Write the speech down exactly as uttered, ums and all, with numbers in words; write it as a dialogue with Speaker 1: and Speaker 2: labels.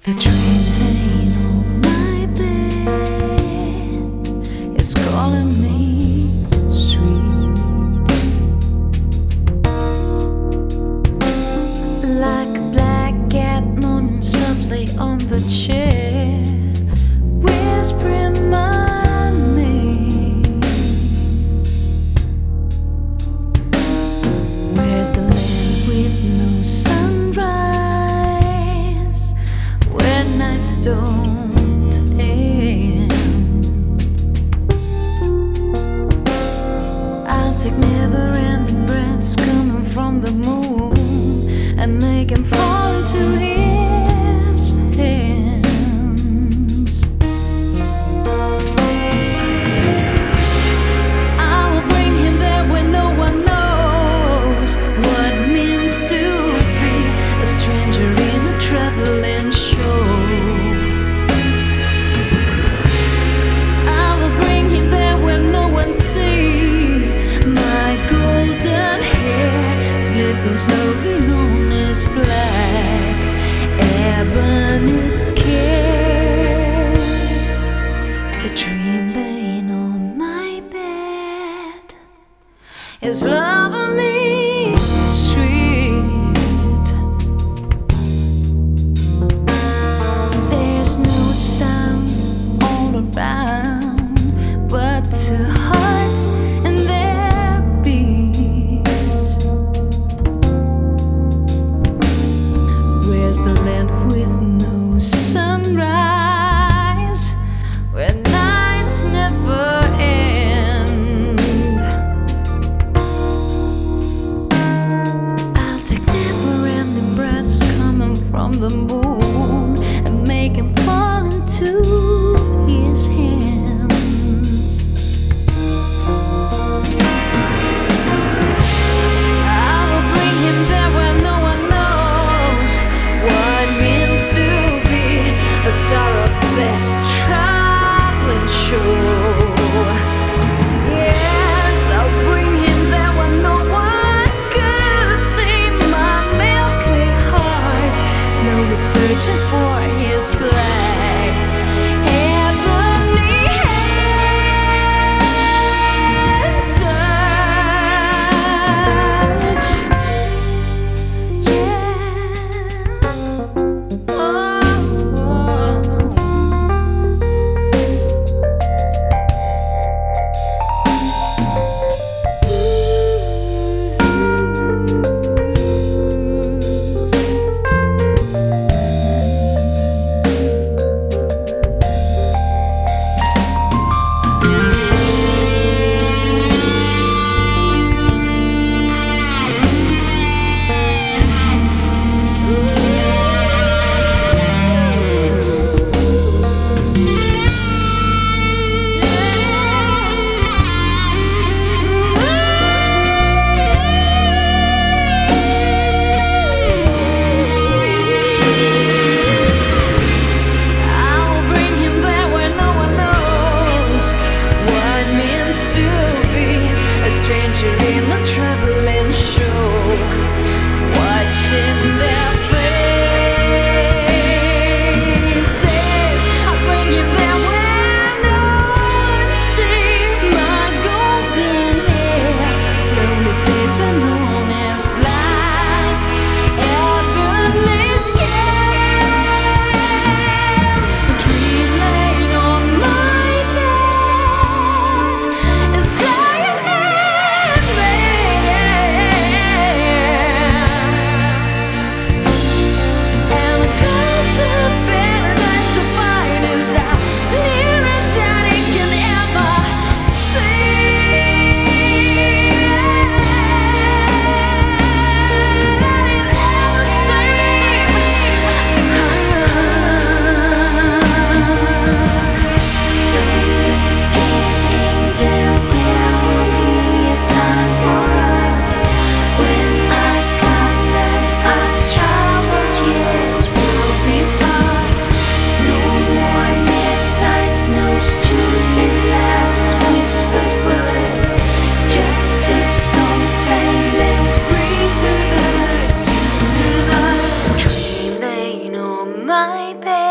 Speaker 1: The dream laying on my bed is calling me sweet, like a black cat moaning softly on the chair, whispering my name. Where's the land with no sunrise, where nights don't end? I'll take never-ending breaths coming from the moon and make him fall into his hands. I will bring him there where no one knows what it means to be a stranger in a traveling show. I will bring him there where no one sees my golden hair slipping slowly on his black ebony skin. The dream laying on my bed is loving me sweet. There's no sound all around but two hearts and their beats. Where's the land with no sunrise, where nights never end? I'll take never-ending breaths coming from the moon and make him fall into his hands. I will bring him there where no one knows what it means to be a star of this traveling show. Yes, I'll bring him there where no one could see my milky heart slowly searching for his black ebony hand touch. Yeah. Oh, oh. baby.